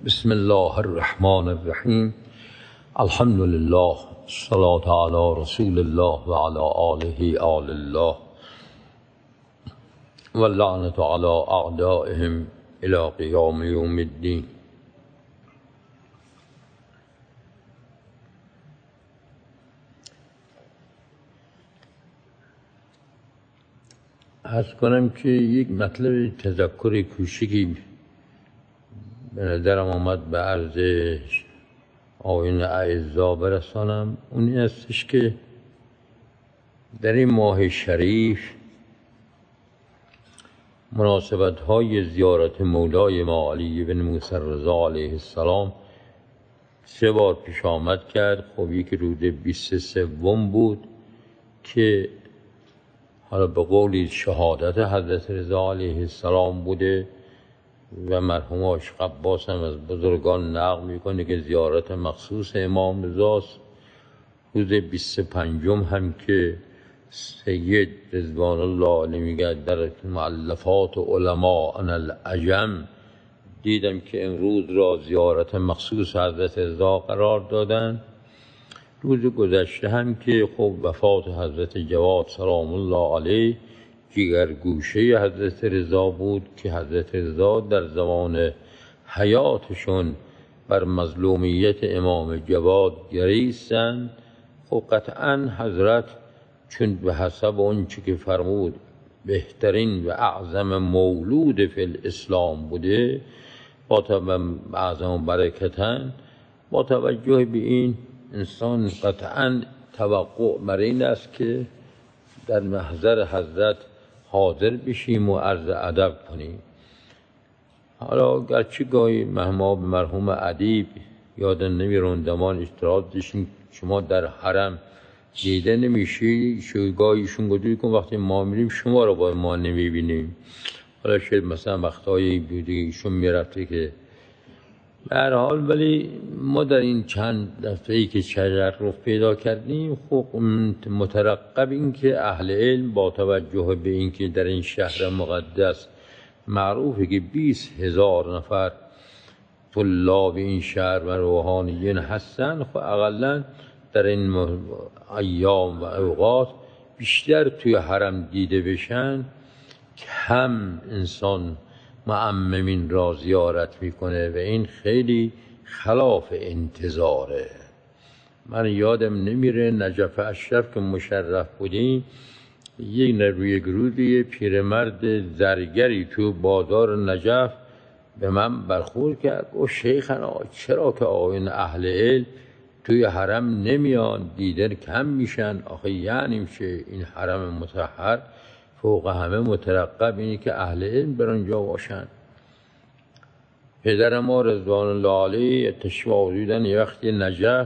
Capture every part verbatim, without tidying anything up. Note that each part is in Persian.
بسم الله الرحمن الرحیم. الحمد لله، الصلاة علی رسول الله و علی آله آل الله و اللعنة علی اعدائهم الی قیام یوم الدین. عرض کنم که یک مطلب تذکر کوچکی به نظرم آمد به عرض آیین اعزا برسانم. اون این استش که در این ماه شریف مناسبت های زیارت مولای ما علی بن موسی رضا علیه السلام سه بار پیش آمد کرد. خب یک روز بیست و سوم بود که حالا به قولی شهادت حضرت رضا علیه السلام بوده و مرحوم عاشق عباس هم از بزرگان نقل میکنه که زیارت مخصوص امام رضاست. روز بیست و پنجم هم که سید رضوان الله علیه میگه در مؤلفات علما ان العجم دیدم که امروز را زیارت مخصوص حضرت رضا قرار دادن. روز گذشته هم که خب وفات حضرت جواد سلام الله علیه جگرگوشه حضرت رضا بود که حضرت رضا در زمان حیاتشون بر مظلومیت امام جواد گریستند. خب قطعا حضرت چون به حسب اون چی که فرمود بهترین و اعظم مولود فی الاسلام بوده، با اعظم برکتن، با توجه به این انسان قطعا توقع بر این است که در محضر حضرت حاضر بشیم و عرض ادب کنیم. حالا گرچه گاهی مهما به مرحوم ادیب یادم نمیروندمان اشتراط داشتیم شما در حرم دیده نمیشی، شوگاهی ایشون گفته کن وقتی ما میریم شما رو با ما نمیبینیم. حالا شاید مثلا وقتایی بوده ایشون میرفته که به هر حال، ولی ما در این چند دفعه‌ای که تشرف پیدا کردیم خب مترقب این که اهل علم با توجه به این که در این شهر مقدس معروفه که بیست هزار نفر طلاب این شهر و روحانیین هستن، خب اقلا در این ایام و اوقات بیشتر توی حرم دیده بشن، کم انسان معممین را زیارت میکنه و این خیلی خلاف انتظاره. من یادم نمیره نجف اشرف که مشرف بودیم، یک روی گرودی پیرمرد زرگری تو بازار نجف به من برخورد کرد و شیخنا چرا که آقایون اهل علم توی حرم نمیان، دیدن کم میشن؟ آخه یعنی میشه این حرم مطهر فوق همه مترقب اینی که اهل علم بر اونجا باشن. پدر ما رضوان الله علیه تشریف آوردن یه وقتی نجف،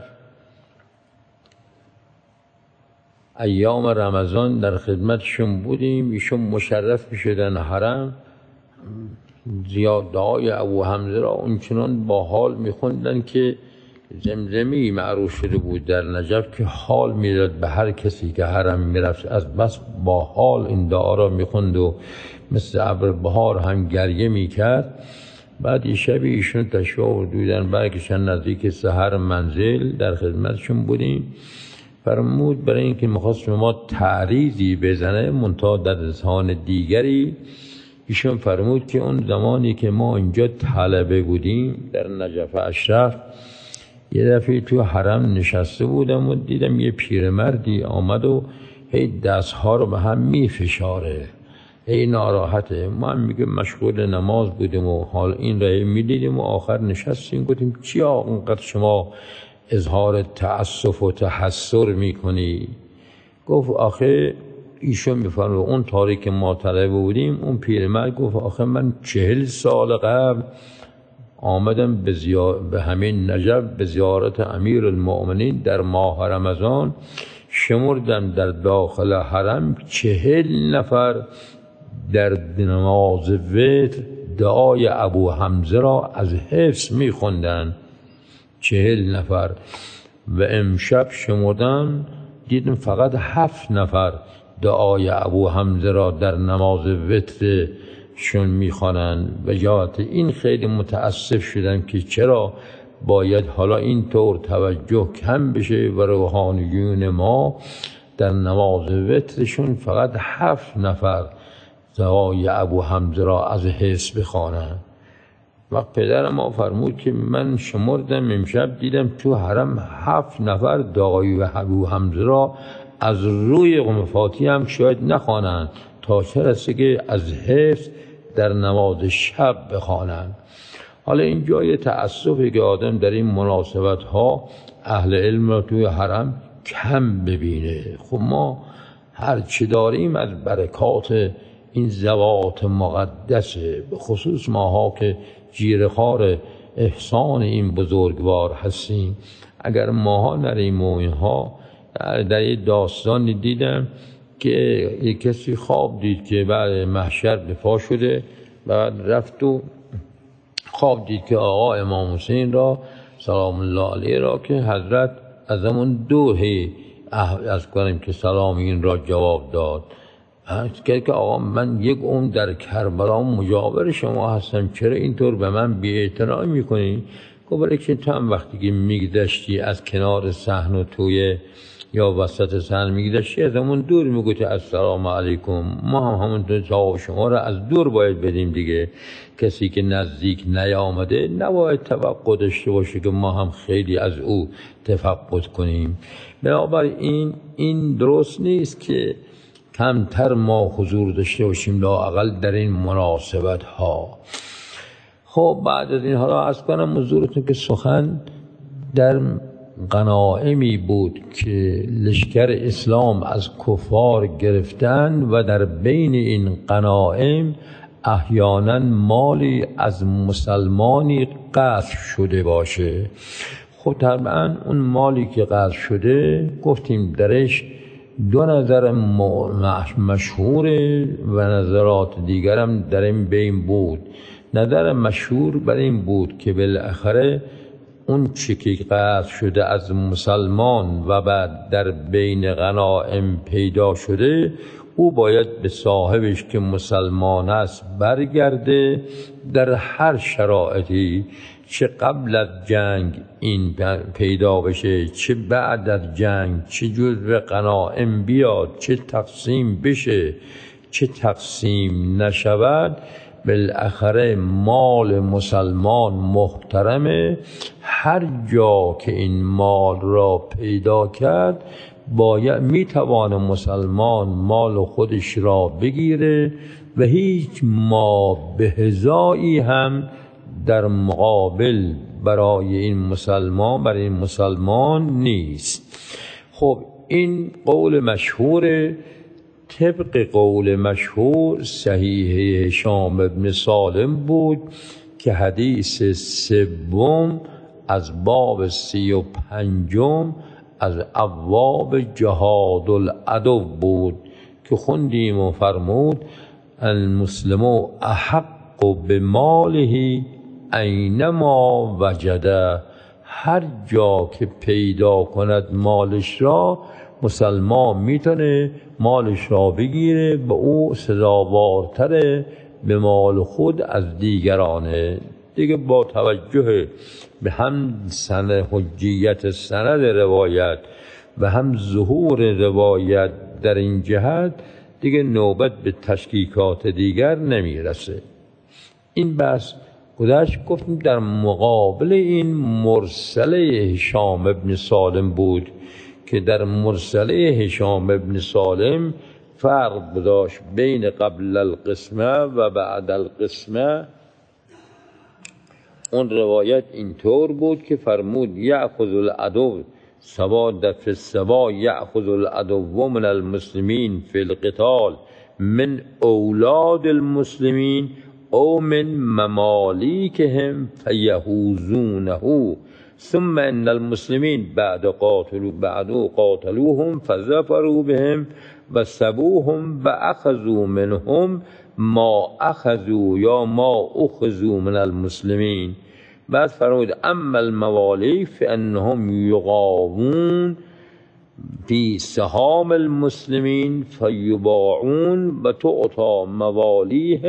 ایام رمضان در خدمتشون بودیم، ایشون مشرف میشدن حرم، زیاد دعای ابو حمزه را اونچنان با حال میخوندن که زمزمی معروف شده بود در نجف که حال میداد به هر کسی که حرم میرفت، از بس با حال این دعا را میخوند و مثل ابر بهار هم گریه میکرد. بعد یه شبی ایشون تشریف آوردن برگشتن نزدیک سحر منزل، در خدمتشون بودیم، فرمود برای اینکه میخواست ما تعریضی بزنه منتها در لسان دیگری، ایشون فرمود که اون زمانی که ما اینجا طلبه بودیم در نجف اشرف، یه دفعه تو حرم نشسته بودم و دیدم یه پیرمردی آمد و هی دستها رو به هم می فشاره، هی ناراحته. ما هم میگه مشغول نماز بودیم و حال این را می دیدیم و آخر نشستیم گفتیم چی آقا اینقدر شما اظهار تأسف و تحسر میکنی؟ گفت آخه ایشون میفرمه اون تاریخ که ما طلبه بودیم، اون پیرمرد گفت آخه من چهل سال قبل آمدم به, زیار... به همین نجف به زیارت امیر المؤمنین در ماه رمضان، شمردم در داخل حرم چهل نفر در نماز وتر دعای ابو حمزه را از حفظ میخوندن، چهل نفر. و امشب شمردم دیدم فقط هفت نفر دعای ابو حمزه را در نماز وتر شون میخوانند و یاد این خیلی متاسف شدم که چرا باید حالا اینطور توجه کم بشه و روحانیون ما در نماز وترشون فقط هفت نفر دوای ابو حمزه را از حفظ بخوانند. و پدر ما فرمود که من شمردم امشب دیدم تو حرم هفت نفر داغی و ابو حمزه را از روی قم فاتحه هم شاید نخوانند تا چه رسه که از حفظ در نماز شب بخوانند. حالا این جای تأسفه که آدم در این مناسبت ها اهل علم را توی حرم کم ببینه. خب ما هر چی داریم از برکات این ذوات مقدسه، به خصوص ماها که جیره‌خوار احسان این بزرگوار هستیم. اگر ماها نریم و اینها، در یه داستانی دیدم که یک کسی خواب دید که بعد محشر به پا شده، بعد رفت و خواب دید که آقا امام حسین را سلام الله علیه را که حضرت از همون دوره از کنیم که سلام این را جواب داد. کرد که آقا من یک عمر در کربلا مجاور شما هستم، چرا اینطور به من بی‌اعتنایی میکنی؟ گفت برای که تو هم وقتی که میگذشتی از کنار صحن و توی یا وسط صحن میگذشتی از همون دور میگوتی السلام علیکم. ما هم همونطور جواب شما را از دور باید بدیم دیگه. کسی که نزدیک نیامده نباید توقع داشته باشه که ما هم خیلی از او تفقد کنیم. بنابراین این درست نیست که کمتر ما حضور داشته باشیم لااقل در این مناسبت ها. خب بعد از این حالا عرض کنم حضورتون که سخن در غنایمی بود که لشکر اسلام از کفار گرفتن و در بین این غنایم احیانا مالی از مسلمانی غصب شده باشه. خب طبعا اون مالی که غصب شده گفتیم درش دو نظر مشهوره و نظرات دیگرم در این بین بود. نظر مشهور بر این بود که بالاخره اون چی که غصب شده از مسلمان و بعد در بین غنایم پیدا شده، او باید به صاحبش که مسلمان است برگرده در هر شرایطی، چه قبل از جنگ این پیدا بشه، چه بعد از جنگ، چه جزو غنایم بیاد، چه تقسیم بشه، چه تقسیم نشود. بالاخره مال مسلمان محترمه. هر جا که این مال را پیدا کرد باید میتوان مسلمان مال خودش را بگیره و هیچ ما به هزایی هم در مقابل برای این مسلمان برای این مسلمان نیست. خب این قول مشهور. طبق قول مشهور صحیح هشام ابن سالم بود که حدیث سوم از باب سی و پنجم از ابواب جهاد العدو بود که خوندیم و فرمود المسلم احق بماله اینما وجده. هر جا که پیدا کند مالش را مسلمان میتونه مالش را بگیره و او سزاوارتره به مال خود از دیگرانه. دیگه با توجه به هم سند حجیت سند روایت و هم ظهور روایت در این جهت دیگه نوبت به تشکیکات دیگر نمیرسه. این بحث گذشت. گفتیم در مقابل این مرسله هشام ابن سالم بود که در مرسله هشام ابن سالم فرق داشت بین قبل القسمه و بعد القسمه. اون روایت اینطور بود که فرمود یأخذ العدو سوا دفع سوا یأخذ العدو من المسلمین فی القتال من اولاد المسلمین او من ممالیکهم فیهوزونه ثم ان المسلمین بعد قاتلوا بعد قاتلوهم فظفروا بهم و سبوهم و اخذوا منهم ما اخذوا یا ما اخذوا من المسلمین. بعد فرمود اما الموالی فانهم یقاوون فی سهام المسلمین فیباعون و تعطى موالیهم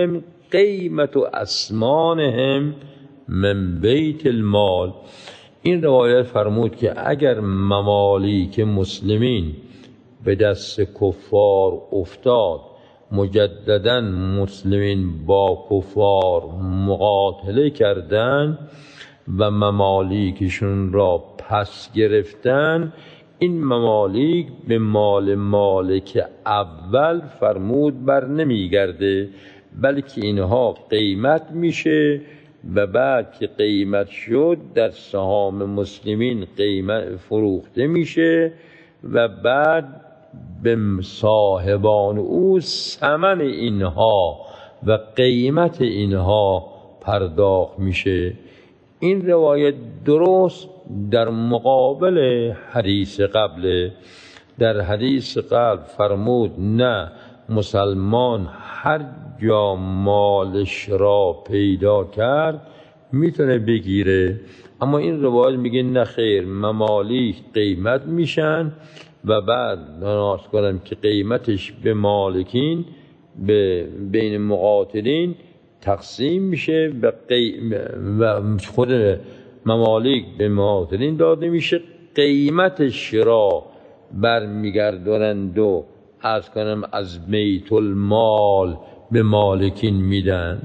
قیمت و اسمانهم من بیت المال. این روایت فرمود که اگر ممالیک مسلمین به دست کفار افتاد، مجددا مسلمین با کفار مقاتله کردند و ممالیکشون را پس گرفتن، این ممالیک به مال مالک اول فرمود بر نمیگرده، بلکه اینها قیمت میشه و بعد که قیمت شد در سهام مسلمین قیمت فروخته میشه و بعد به صاحبان او ثمن اینها و قیمت اینها پرداخت میشه. این روایت درست در مقابل حدیث قبل. در حدیث قبل فرمود نه، مسلمان هر جا مالش را پیدا کرد میتونه بگیره، اما این روایت میگه نه خیر، ممالیک قیمت میشن و بعد ناز کنم که قیمتش به مالکین به بین مقاتلین تقسیم میشه و, قی... و خود ممالیک به مقاتلین داده میشه، قیمتش را برمیگردونند و از کنم از بیت المال به مالکین میدن.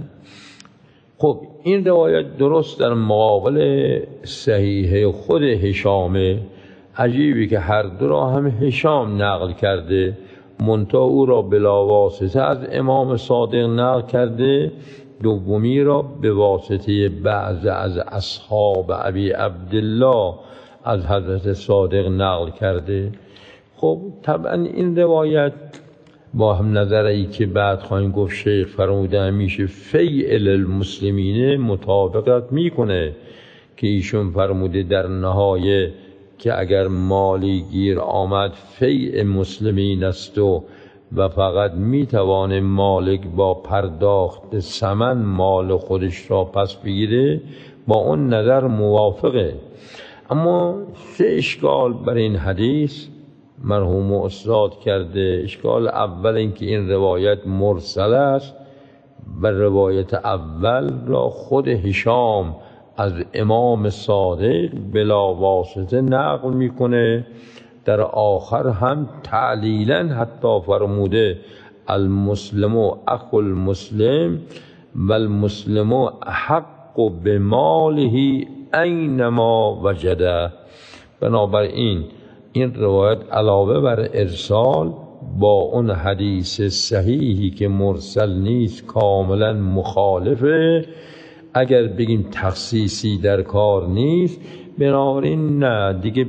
خب این روایت درست در مقابل صحیحه خود هشامه. عجیبی که هر دو را هم هشام نقل کرده، منتها او را بلا واسطه از امام صادق نقل کرده، دومی را به واسطه بعض از اصحاب ابی عبدالله از حضرت صادق نقل کرده. خب طبعا این روایت با هم نظری که بعد خواهیم گفت شیخ فرموده همیشه فیعل المسلمین مطابقت میکنه که ایشون فرموده در نهایه که اگر مالی گیر آمد فیع مسلمین است و و فقط میتوانه مالک با پرداخت ثمن مال خودش را پس بگیره، با اون نظر موافقه. اما سه اشکال بر این حدیث مرحوم استاد کرده. اشکال اول این که این روایت مرسل است و روایت اول را خود هشام از امام صادق بلا واسطه نقل میکنه. در آخر هم تعلیلا حتی فرموده المسلم اخو المسلم و المسلم احق بماله اینما وجده. بنابراین این روایت علاوه بر ارسال با اون حدیث صحیحی که مرسل نیست کاملا مخالفه. اگر بگیم تخصیصی در کار نیست، بنابراین نه دیگه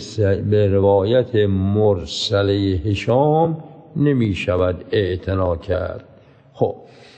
به روایت مرسل هشام نمی شود اعتنا کرد. خب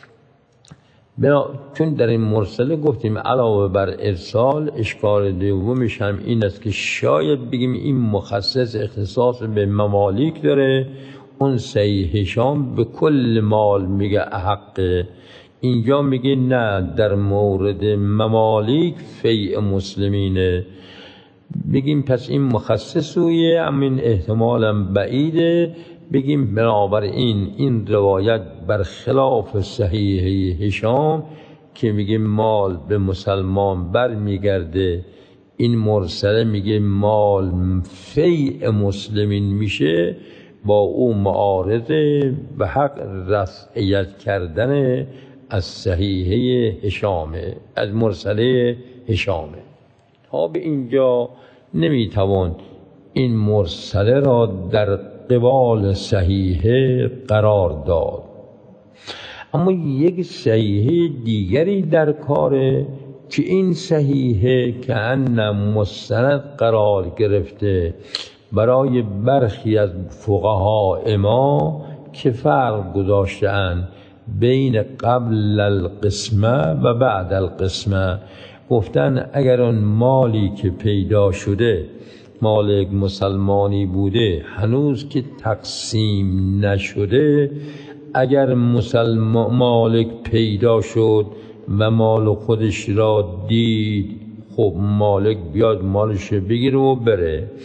چون در این مرسله گفتیم علاوه بر ارسال، اشکال دومش هم این است که شاید بگیم این مخصص اختصاص به ممالیک داره، اون صحیح هشام به کل مال میگه احقه، اینجا میگه نه در مورد ممالیک فیع مسلمینه. بگیم پس این مخصصویه، امین احتمالا بعیده. بگیم بنابراین این روایت برخلاف صحیح هشام که میگه مال به مسلمان بر میگرده، این مرسله میگه مال فیع مسلمین میشه، با او معارضه و حق رفعیت کردن از صحیحه هشامه، از مرسله هشامه. تا به اینجا نمیتوان این مرسله را در قبال صحیحه قرار داد. اما یک صحیحه دیگری در کاره که این صحیحه که ان مستند قرار گرفته برای برخی از فقها ما که فرق گذاشته‌اند بین قبل القسمه و بعد القسمه. گفتن اگر اون مالی که پیدا شده مال یک مسلمانی بوده هنوز که تقسیم نشده، اگر مسلمان مالک پیدا شد و مال خودش را دید، خب مالک بیاد مالش بگیره و بره.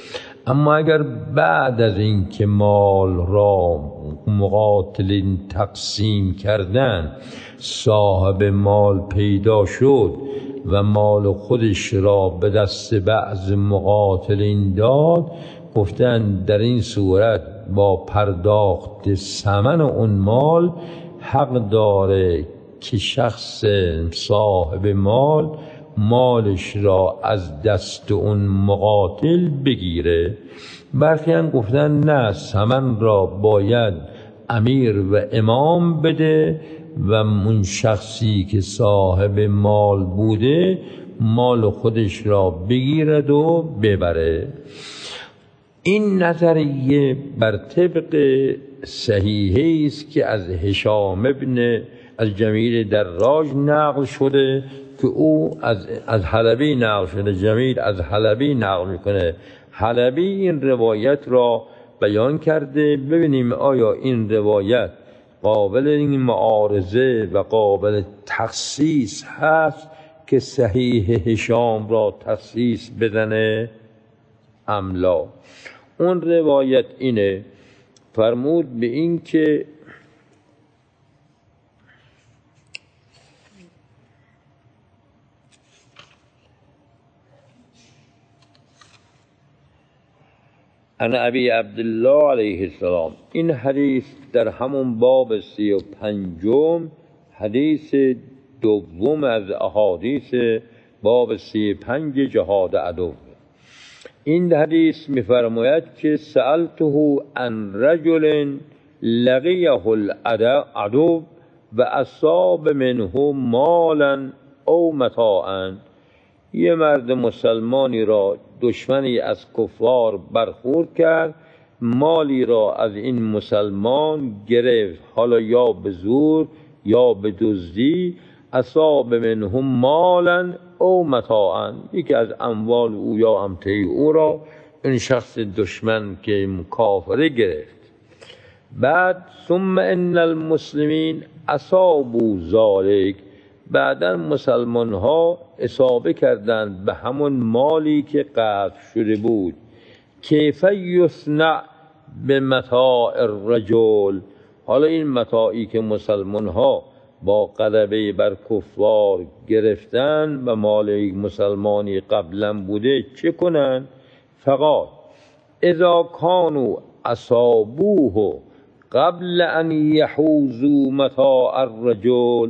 اما اگر بعد از این که مال را مقاتلین تقسیم کردن صاحب مال پیدا شد و مال خودش را به دست بعض مقاتلین داد، گفتن در این صورت با پرداخت ثمن اون مال حق داره که شخص صاحب مال مالش را از دست اون مقاتل بگیره. برخی هم گفتن نه، ثمن را باید امیر و امام بده و اون شخصی که صاحب مال بوده مال خودش را بگیرد و ببره. این نظریه بر طبق صحیحی است که از هشام ابن از جمیل دراج نقل شده که او از از حلبی نقل شده، جمیل از حلبی نقل میکنه. حلبی این روایت را بیان کرده. ببینیم آیا این روایت قابل این معارضه و قابل تخصیص هست که صحیح هشام را تخصیص بدنه ام لا. اون روایت اینه، فرمود به این که انا ابی عبدالله علیه السلام. این حدیث در همون باب سی و پنجم حدیث دوم از احادیث باب سی و پنج جهاد عدو. این حدیث می‌فرماید که سألته عن رجل لقیه العدو و اصاب منه مالا او متاعا. یه مرد مسلمانی را دشمنی از کفار برخورد کرد، مالی را از این مسلمان گرفت، حالا یا به زور یا به دزدی. اصاب منه مالا او متاعا، یکی از اموال او یا امته او را این شخص دشمن که کافره گرفت. بعد ثم ان المسلمین اصابوا ذلک، بعدا مسلمان ها اصابه کردند به همون مالی که قطع شده بود. کیف یصنع به متاع الرجل، حالا این متاعی که مسلمان ها با غلبه بر کفار گرفتن و مال مسلمانی قبلا بوده چه کنن؟ فقط اذا کانوا اصابوه قبل ان یحوزوا متاع الرجل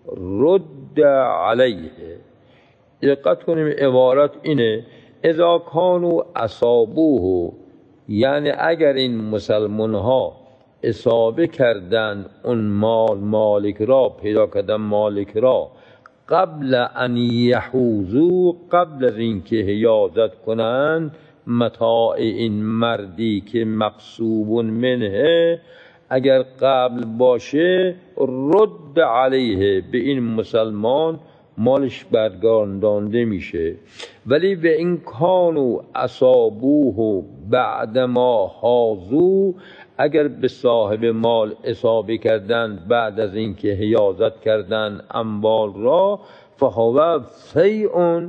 رد علیه. دقت کنیم عبارت اینه، اذا کانوا اصابوه، یعنی اگر این مسلمان ها اصابه کردن اون مال مالک را، پیدا کردن مالک را قبل ان یحوزو، قبل از اینکه حیازت کنند متاع این مردی که مقصوب منه، اگر قبل باشه رد علیه، به این مسلمان مالش برگردانده میشه. ولی به این کانو اصابوه بعدما حاضو، اگر به صاحب مال اصابه کردن بعد از اینکه حیازت کردن اموال را، فهو فیء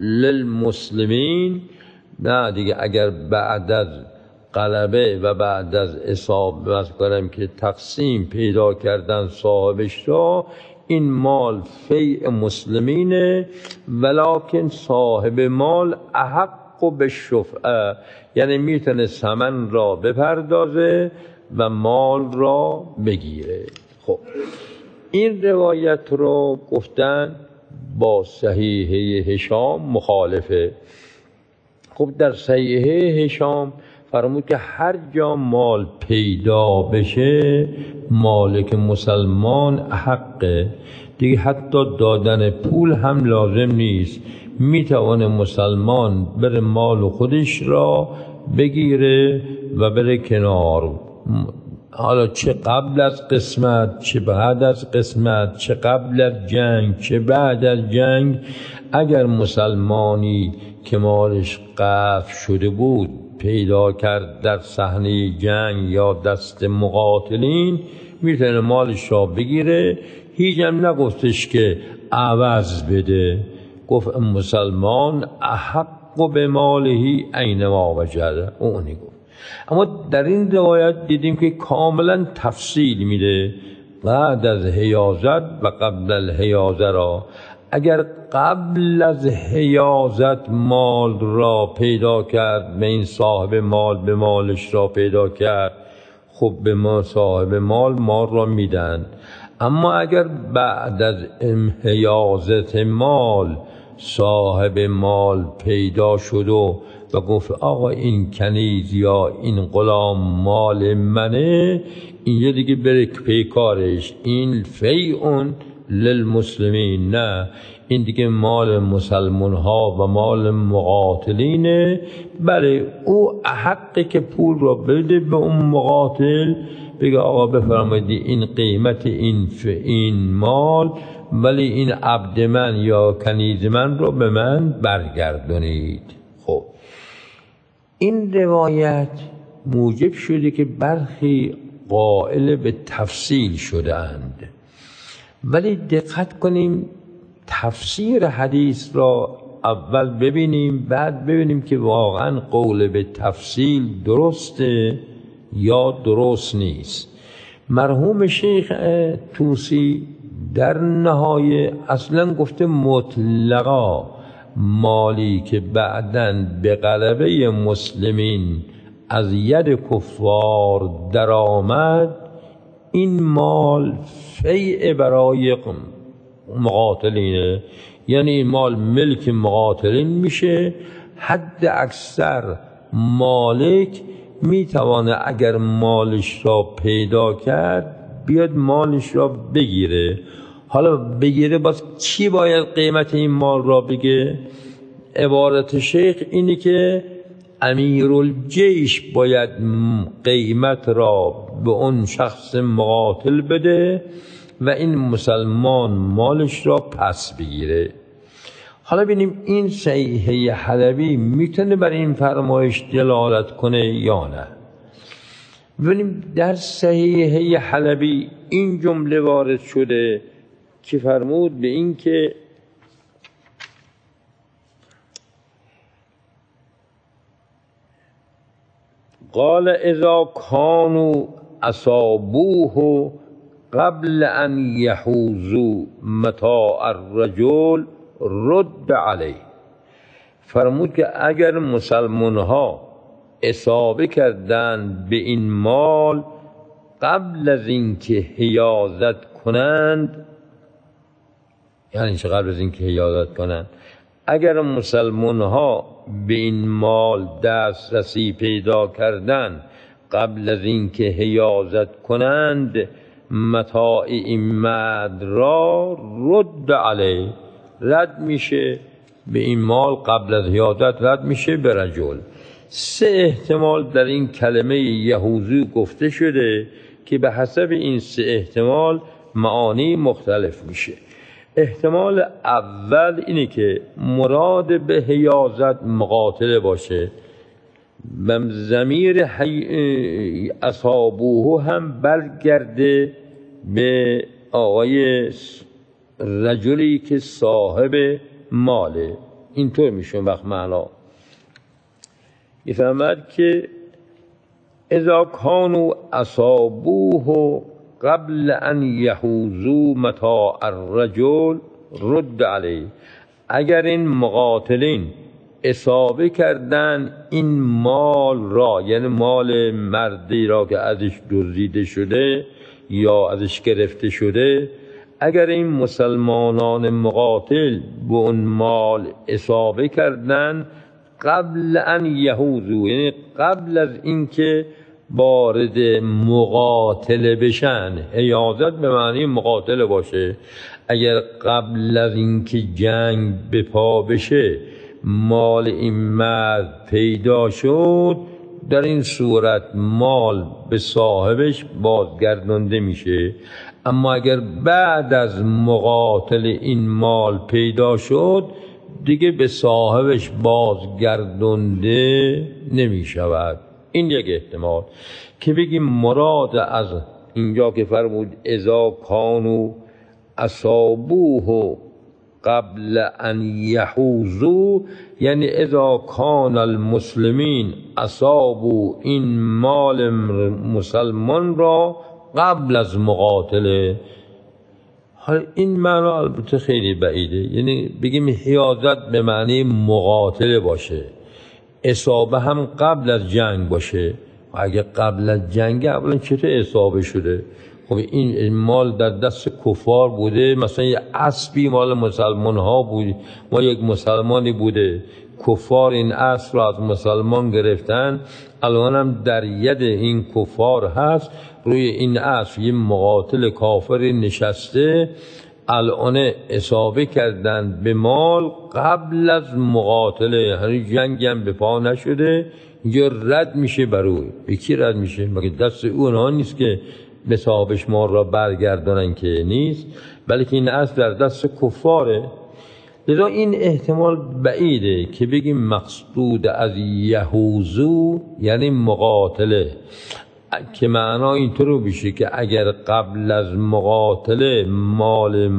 للمسلمین، نه دیگه اگر بعد از غلبه و بعد از اصابه بس کنم که تقسیم پیدا کردن صاحبش را، این مال فیء مسلمینه، ولکن صاحب مال احق به شفعه، یعنی میتونه ثمن را بپردازه و مال را بگیره. خب این روایت رو گفتن با صحیحه هشام مخالفه. خب در صحیحه هشام فرمود که هر جا مال پیدا بشه مالک مسلمان حقه دیگه، حتی دادن پول هم لازم نیست، میتوانه مسلمان بره مال خودش را بگیره و بره کنار. حالا چه قبل از قسمت، چه بعد از قسمت، چه قبل از جنگ، چه بعد از جنگ، اگر مسلمانی که مالش قطع شده بود پیدا کرد در صحنه جنگ یا دست مقاتلین، میتونه مالش را بگیره. هیچ هم نگفتش که عوض بده، گفت مسلمان احق احق به مالهی اینما وجده، اونی گفت. اما در این روایت دیدیم که کاملا تفصیل میده بعد از حیازت و قبل الحیازه را. اگر قبل از حیازت مال را پیدا کرد، به این صاحب مال به مالش را پیدا کرد، خب به ما صاحب مال مال را میدن. اما اگر بعد از حیازت مال صاحب مال پیدا شد و و گفت آقا این کنیز یا این غلام مال منه، اینجا دیگه بره پیکارش، این فیعون للمسلمین، نه این دیگه مال مسلمان ها و مال مقاتلینه. بله او حقی که پول را بده به اون مقاتل، بگه آقا بفرمایید این قیمت این این مال، ولی این عبد من یا کنیز من رو به من برگردونید. خب این روایت موجب شده که برخی قائل به تفصیل شدند، ولی دقت کنیم تفسیر حدیث را اول ببینیم، بعد ببینیم که واقعا قول به تفصیل درسته یا درست نیست. مرحوم شیخ طوسی در نهایه اصلا گفته مطلقا مالی که بعدن به غلبه مسلمین از ید کفار در آمد، این مال فیع برای مقاتلینه، یعنی این مال ملک مقاتلین میشه. حد اکثر مالک میتوانه اگر مالش را پیدا کرد بیاد مالش را بگیره. حالا بگیره باز چی باید قیمت این مال را بگه؟ عبارت شیخ اینی که امیرالجیش باید قیمت را به اون شخص مقاتل بده و این مسلمان مالش را پس بگیره. حالا ببینیم این صحیحه حلبی میتونه بر این فرمایش دلالت کنه یا نه. ببینیم در صحیحه حلبی این جمله وارد شده که فرمود به این که قال اذا كانوا اصابوه قبل ان يحوزوا متاع الرجل رد علیه. فرمود که اگر مسلمان ها اصابه کردند به این مال قبل از اینکه حیازت کنند، یعنی چه قبل از اینکه حیازت کنند؟ اگر مسلمان ها به این مال دسترسی پیدا کردند قبل از اینکه حیازت کنند، متاع این مرد را رد علیه، رد میشه به این مال قبل از حیازت، رد میشه به رجل. سه احتمال در این کلمه یهوذو گفته شده که به حسب این سه احتمال معانی مختلف میشه. احتمال اول اینه که مراد به حیازت مقاتله باشه و ضمیر اصابوه هم برگرده به آقای رجلی که صاحب ماله. اینطور میشه وقت معنا میفهمد که اذا كانوا اصابوه قبل ان يحوزوا متاع الرجل رد علیه. اگر این مقاتلین اصابه کردن این مال را، یعنی مال مردی را که ازش دزدیده شده یا ازش گرفته شده، اگر این مسلمانان مقاتل به اون مال اصابه کردن قبل ان یحوزو، یعنی قبل از اینکه وارد مقاتله بشن، حیازت به معنی مقاتله باشه، اگر قبل از اینکه جنگ به پا بشه مال این مرد پیدا شد، در این صورت مال به صاحبش بازگردانده میشه. اما اگر بعد از مقاتل این مال پیدا شد دیگه به صاحبش بازگردانده نمیشود. این یک احتمال که بگیم مراد از اینجا که فرمود اذا کانوا اصابوه قبل ان یحوزو یعنی اذا کان المسلمین اصابوا این مال مسلمان را قبل از مقاتله. حالا این معنا البته خیلی بعیده، یعنی بگیم حیازت به معنی مقاتله باشه، اصابه هم قبل از جنگ باشه. اگه قبل از جنگ اولا چطور اصابه شده؟ خب این مال در دست کفار بوده، مثلا یه اسبی مال مسلمان ها بود، ما یک مسلمانی بوده، کفار این اسب را از مسلمان گرفتن، الان هم در ید این کفار هست، روی این اسب یه مقاتل کافر نشسته، الان اصابه کردن به مال قبل از مقاتله، هنوز جنگی هم به پا نشده، اینجا رد میشه بروی. به کی رد میشه؟ مگه دست اونها نیست که به صاحبش مال را برگردانن؟ که نیست، بلکه این اسب در دست کفاره. لذا این احتمال بعیده که بگیم مقصود از یحوزو یعنی مقاتله، که معنا اینطور بشه که اگر قبل از مقاتله مال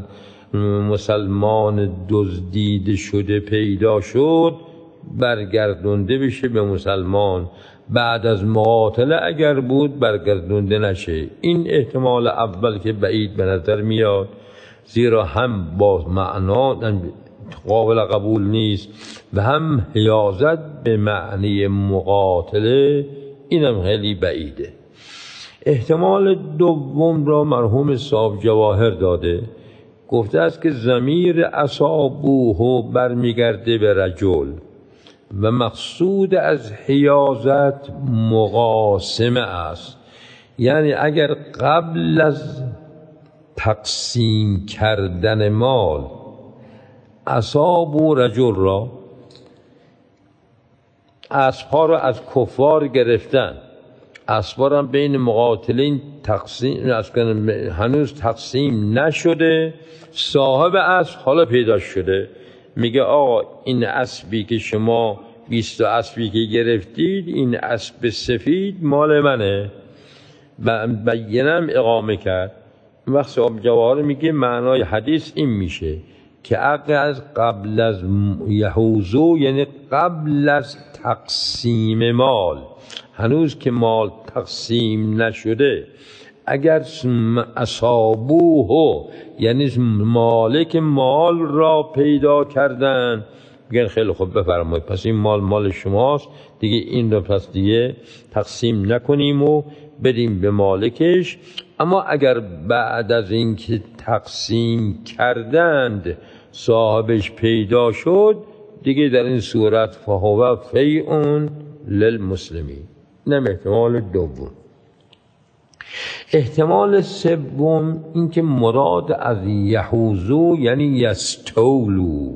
مسلمان دزدیده شده پیدا شد برگردونده بشه به مسلمان، بعد از مقاتله اگر بود برگردونده نشه. این احتمال اول که بعید به نظر میاد، زیرا هم با معنا قابل قبول نیست و هم حیازت به معنی مقاتله، اینم خیلی بعیده. احتمال دوم را مرحوم صاحب جواهر داده، گفته است که ضمیر اصابوه برمیگرده به رجل و مقصود از حیازت مقاسمه است، یعنی اگر قبل از تقسیم کردن مال اصابو رجل را، اسبها را از کفار گرفتن، اسبها را بین مقاتلین تقسیم هنوز تقسیم نشده، صاحب اسب حالا پیدا شده، میگه آقا این اسبی که شما بیست اسبی که گرفتید، این اسب سفید مال منه، بینم اقامه کرد. وقت صاحب جواهر میگه معنای حدیث این میشه که از قبل از یحوزو یعنی قبل از تقسیم مال، هنوز که مال تقسیم نشده، اگر اصابوه یعنی مالک مال را پیدا کردن، بگن خیلی خوب بفرمایید پس این مال مال شماست دیگه، این رو پس دیگه تقسیم نکنیم و بدیم به مالکش. اما اگر بعد از اینکه تقسیم کردند صاحبش پیدا شد، دیگه در این صورت فهو فیء للمسلمین. نم احتمال دوم. احتمال سوم این که مراد از یحوزو یعنی یستولو،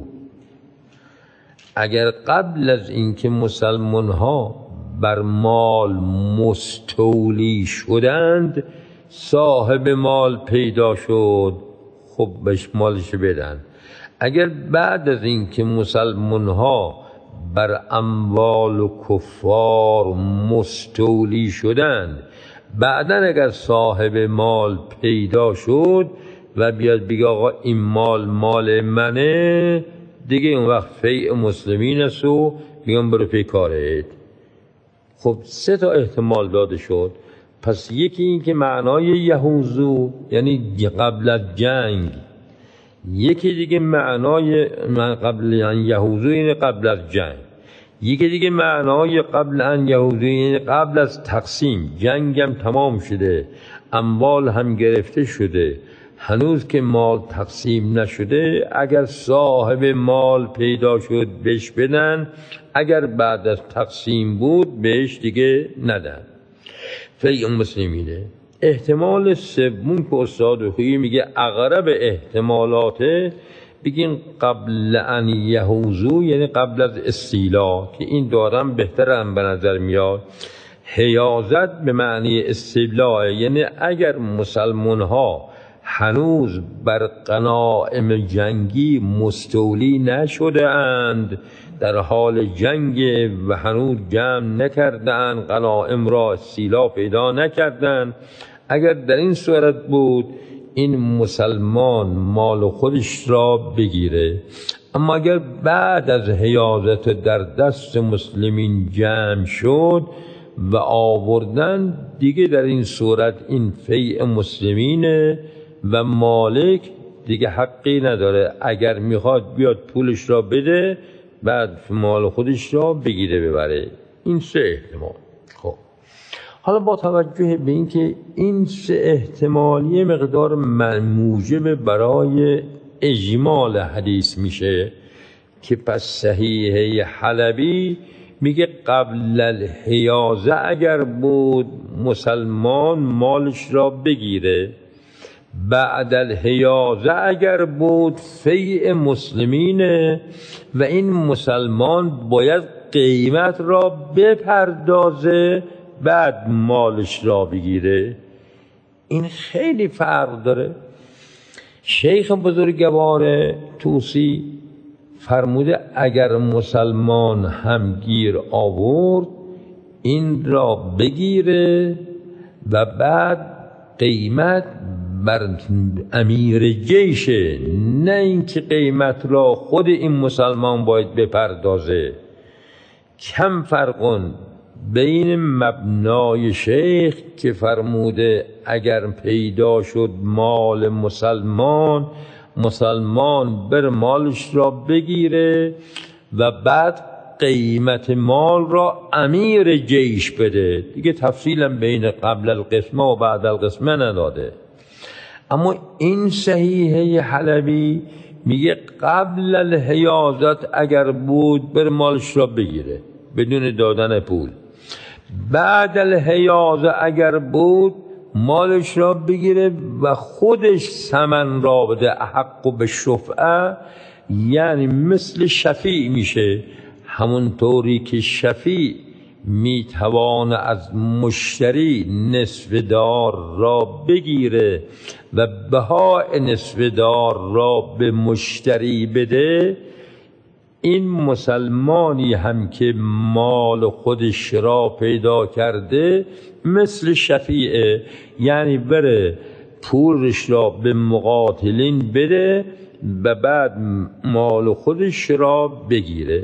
اگر قبل از اینکه مسلمان ها بر مال مستولی شدند صاحب مال پیدا شد، خب بهش مالش بدن. اگر بعد از اینکه مسلمان ها بر اموال و کفار مستولی شدند، بعداً اگر صاحب مال پیدا شد و بیاد بگه آقا این مال مال منه، دیگه اون وقت فیء مسلمین است و میگم برو پی کارت. خب سه تا احتمال داده شد. پس یکی این که معنای یحوزو یعنی قبل از جنگ، یکی دیگه معنای قبل ان یحوزو یعنی قبل از جنگ، یکی دیگه معنای قبل ان یحوزو یعنی قبل از تقسیم، جنگ هم تمام شده، اموال هم گرفته شده، هنوز که مال تقسیم نشده، اگر صاحب مال پیدا شد بهش بدن، اگر بعد از تقسیم بود بهش دیگه ندن. فیء مسلمینه. احتمال سوم که استاد خویی میگه اقرب احتمالاته، بگین قبل ان یحوزو یعنی قبل از استیلا، که این دارم بهترم به نظر میاد. حیازت به معنی استیلا یعنی اگر مسلمان ها هنوز بر غنایم جنگی مستولی نشده اند، در حال جنگ و هنوز جمع نکردن، غنایم را استیلا پیدا نکردن، اگر در این صورت بود این مسلمان مال خودش را بگیره. اما اگر بعد از حیازت در دست مسلمین جمع شد و آوردن، دیگه در این صورت این فیء مسلمینه و مالک دیگه حقی نداره. اگر میخواد بیاد پولش را بده، بعد مال خودش را بگیره ببره. این سه احتمال. خب حالا با توجه به اینکه این سه احتمالی مقدار موجب برای اجمال حدیث میشه، که پس صحیحه حلبی میگه قبل الحیازه اگر بود مسلمان مالش را بگیره، بعد الحیازه اگر بود فیء مسلمینه و این مسلمان باید قیمت را بپردازه بعد مالش را بگیره. این خیلی فرق داره. شیخ بزرگوار طوسی فرموده اگر مسلمان هم گیر آورد این را بگیره و بعد قیمت بر امیر جیشه، نه اینکه قیمت را خود این مسلمان باید بپردازه. کم فرقون بین مبنای شیخ که فرموده اگر پیدا شد مال مسلمان، مسلمان بر مالش را بگیره و بعد قیمت مال را امیر جیش بده. دیگه تفصیلا بین قبل القسمه و بعد القسمه نداده. اما این صحیحه حلبی میگه قبل الحیازت اگر بود بر مالش را بگیره بدون دادن پول، بعد الحیازه اگر بود مالش را بگیره و خودش ثمن را بده. احق به شفعه یعنی مثل شفیع میشه، همون طوری که شفیع میتوان از مشتری نصف دار را بگیره و بهای نصف دار را به مشتری بده. این مسلمانی هم که مال خودش را پیدا کرده مثل شفیعه، یعنی بره پولش را به مقاتلین بده و بعد مال خودش را بگیره.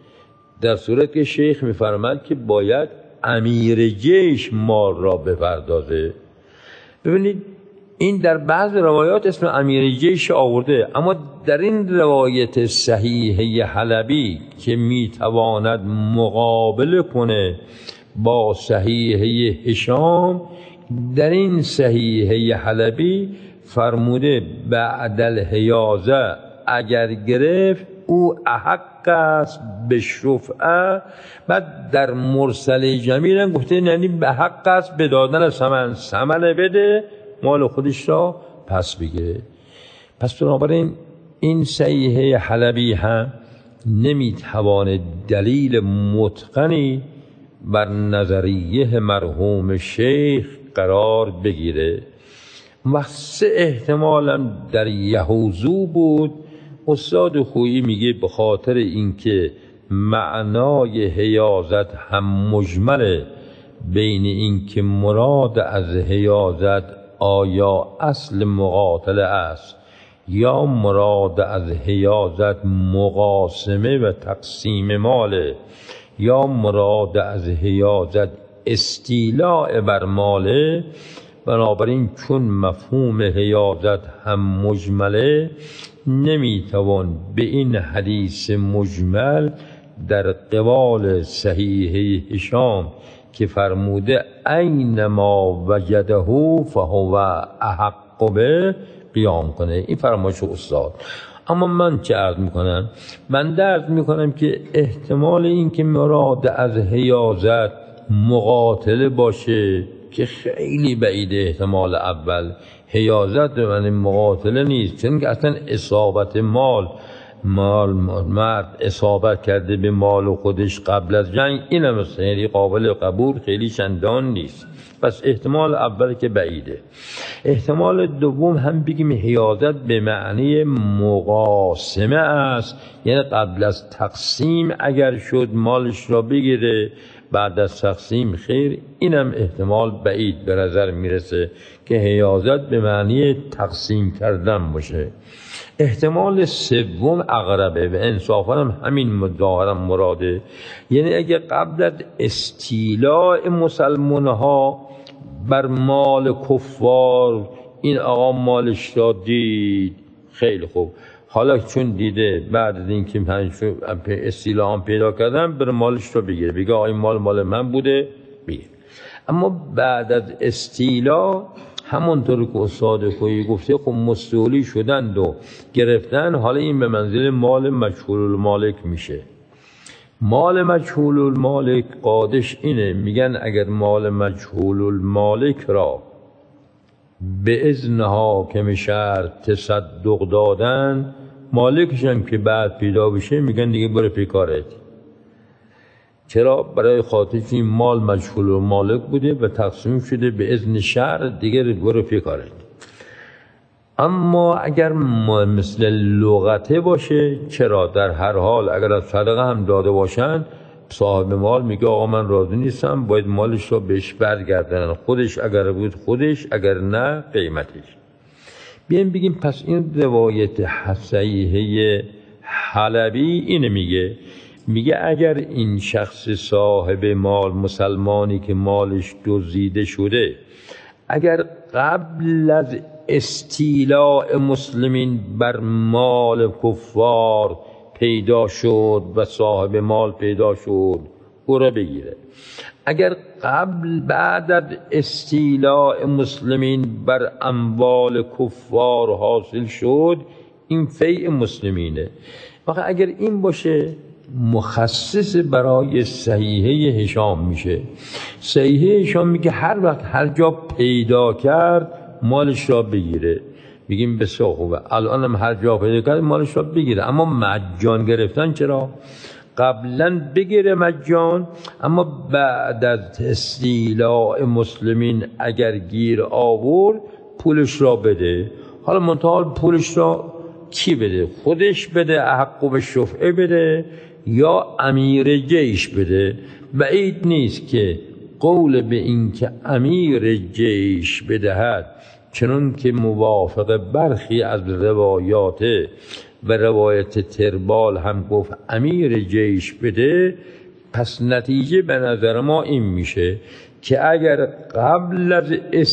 در صورت که شیخ میفرماد که باید امیر جیش مال را بپردازه. ببینید این در بعض روایات اسم امیر جیش آورده، اما در این روایت صحیحه حلبی که میتواند مقابله کنه با صحیحه هشام، در این صحیحه حلبی فرموده بعد الحیازه اگر گرفت او احق است به شفعه. بعد در مرسل جمیل هم گفته یعنی به حق است به دادن ثمن، ثمن بده مال خودش را پس بگیره. پس بنابراین این صحیحه حلبی هم نمیتواند دلیل متقنی بر نظریه مرحوم شیخ قرار بگیره. و سه احتمالم در یهوزو بود. استاد خویی میگه به خاطر اینکه معنای حیازت هم مجمله بین اینکه مراد از حیازت آیا اصل مقاتله است یا مراد از حیازت مقاسمه و تقسیم ماله یا مراد از حیازت استیلاء بر ماله. بنابراین چون مفهوم حیازت هم مجمله، نمیتوان به این حدیث مجمل در قبال صحیح هشام که فرموده اینما وجده فهو احق به قیام کنه. این فرمایش استاد. اما من چه عرض میکنم؟ من عرض میکنم که احتمال این که مراد از حیازت مقاتله باشه که خیلی بعیده. احتمال اول حیازت یعنی مقاتله نیست، چون که اصلا اصابت مال مال مرد اصابت کرده به مال خودش قبل از جنگ، این هم خیلی قابل قبول خیلی چندان نیست. پس احتمال اول که بعیده. احتمال دوم هم بگیم حیازت به معنی مقاسمه است، یعنی قبل از تقسیم اگر شد مالش را بگیره بعد از تقسیم خیر، اینم احتمال بعید به نظر میرسه که حیازت به معنی تقسیم کردن باشه. احتمال سوم اقربه و انصافا هم همین ظاهرا مراده، یعنی اگه قبل از استیلاء مسلمان ها بر مال کفار این آقا مالش را دید، خیلی خوب، حالا چون دیده بعد از اینکه استیلاء هم پیدا کردن بر مالش رو بگیره، بگه این مال مال من بوده بگیره. اما بعد از استیلاء همونطور که استاد کویی گفته خب مستولی شدند و گرفتن، حالا این به منزل مال مجهول المالک میشه. مال مجهول المالک قادش اینه، میگن اگر مال مجهول المالک را به اذن حاکم شهر تصدق دادن، مالکش هم که بعد پیدا بشه میگن دیگه برو پی کارت. چرا؟ برای خاطر این مال مجهول المالک بوده و تقسیم شده به اذن شهر، دیگه برو پی کارت. اما اگر مثل لغته باشه، چرا؟ در هر حال اگر از صدقه هم داده باشن، صاحب مال میگه آقا من راضی نیستم، باید مالش رو بهش برگردن، خودش اگر بود خودش، اگر نه قیمتش. بیایم بگیم پس این روایت صحیحه حلبی اینه میگه، میگه اگر این شخص صاحب مال، مسلمانی که مالش دزدیده شده، اگر قبل از استیلاء مسلمین بر مال کفار پیدا شد و صاحب مال پیدا شد، او را بگیره. اگر قبل بعد از استیلاء مسلمین بر اموال کفار حاصل شد، این فیء مسلمینه. واقعا اگر این باشه مخصص برای صحیحه هشام میشه. صحیحه هشام میگه هر وقت هر جا پیدا کرد مالش را بگیره. میگیم بسیار خوبه، الان هم هر جا پیدا کرد مالش را بگیره. اما مجان گرفتن چرا؟ قبلا بگیره مجان، اما بعد از استیلاء مسلمین اگر گیر آورد پولش را بده. حالا منتها پولش را کی بده؟ خودش بده، احق به شفعه بده، یا امیر جیش بده. بعید نیست که قول به این که امیر جیش بدهد، چنون که موافق برخی از روایات و روایت تربال هم گفت امیر جیش بده، پس نتیجه به نظر ما این میشه که اگر قبل از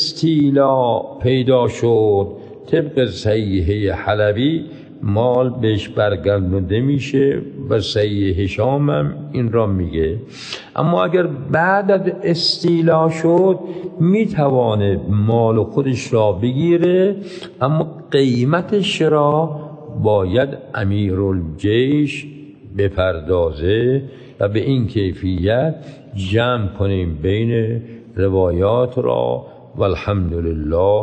استیلاء پیدا شد طبق صحیحه حلبی مال بهش برگردونده میشه و صحیح هشام هم این را میگه. اما اگر بعد از استیلاء شد میتوانه مال خودش را بگیره، اما قیمتش را باید امیرالجیش بپردازه و به این کیفیت جمع کنیم بین روایات را. والحمدلله.